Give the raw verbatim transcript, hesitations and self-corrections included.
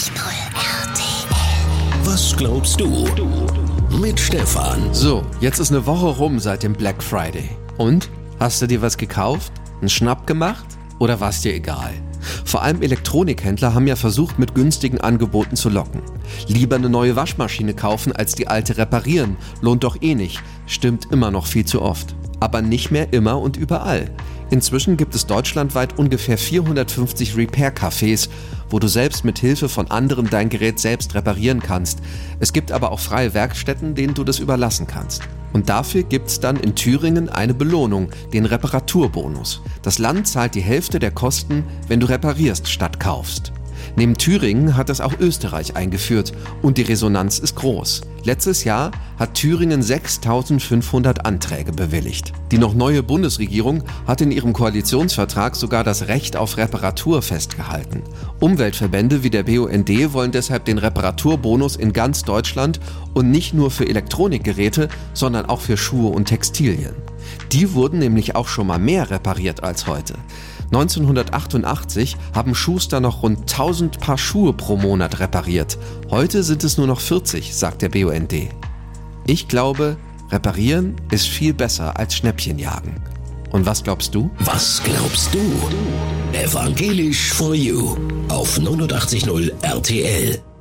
R T L. Was glaubst du? Mit Stefan. So, jetzt ist eine Woche rum seit dem Black Friday. Und? Hast du dir was gekauft? Einen Schnapp gemacht? Oder war es dir egal? Vor allem Elektronikhändler haben ja versucht, mit günstigen Angeboten zu locken. Lieber eine neue Waschmaschine kaufen, als die alte reparieren. Lohnt doch eh nicht. Stimmt immer noch viel zu oft. Aber nicht mehr immer und überall. Inzwischen gibt es deutschlandweit ungefähr vierhundertfünfzig Repair-Cafés, wo du selbst mit Hilfe von anderen dein Gerät selbst reparieren kannst. Es gibt aber auch freie Werkstätten, denen du das überlassen kannst. Und dafür gibt's dann in Thüringen eine Belohnung, den Reparaturbonus. Das Land zahlt die Hälfte der Kosten, wenn du reparierst statt kaufst. Neben Thüringen hat das auch Österreich eingeführt und die Resonanz ist groß. Letztes Jahr hat Thüringen sechstausendfünfhundert Anträge bewilligt. Die noch neue Bundesregierung hat in ihrem Koalitionsvertrag sogar das Recht auf Reparatur festgehalten. Umweltverbände wie der B U N D wollen deshalb den Reparaturbonus in ganz Deutschland und nicht nur für Elektronikgeräte, sondern auch für Schuhe und Textilien. Die wurden nämlich auch schon mal mehr repariert als heute. neunzehnhundertachtundachtzig haben Schuster noch rund tausend Paar Schuhe pro Monat repariert. Heute sind es nur noch vierzig, sagt der B U N D. Ich glaube, reparieren ist viel besser als Schnäppchenjagen. Und was glaubst du? Was glaubst du? Evangelisch for You auf neunundachtzig Komma null R T L.